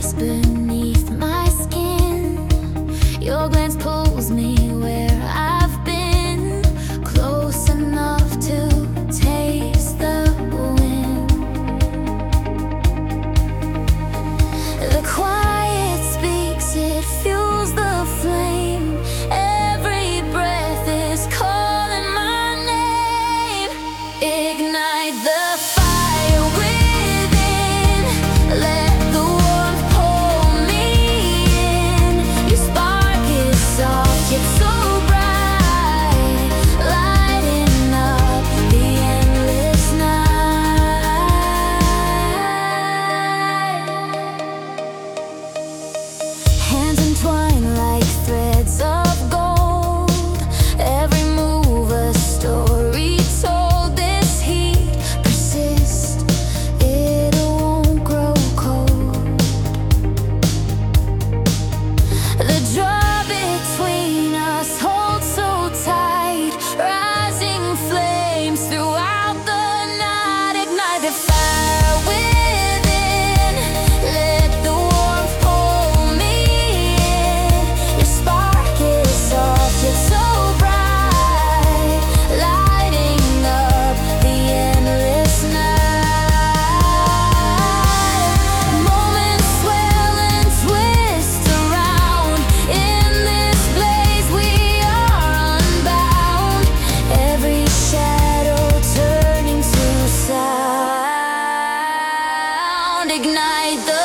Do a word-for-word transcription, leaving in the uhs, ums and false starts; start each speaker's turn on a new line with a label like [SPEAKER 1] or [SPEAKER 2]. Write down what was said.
[SPEAKER 1] ice beneath my skin. Your glance pulls me where I've been, close enough to taste the wind. The quiet speaks, it fuels the flame. Every breath is calling my name. Ignite the fire within. Let the warmth pull me in. Your spark is soft yet so bright, lighting up the endless night. Hands entwined like threads of gold. Every move a story told. This heat persists, it won't grow cold. The draw between us holds so tight, rising flames throughout the night. Ignite the fire within. Let the warmth pull me in. Your spark is soft yet so bright, lighting up the endless night. Moments swell and twist around. In this blaze we are unbound. Every shadow turning to sound. Ignite the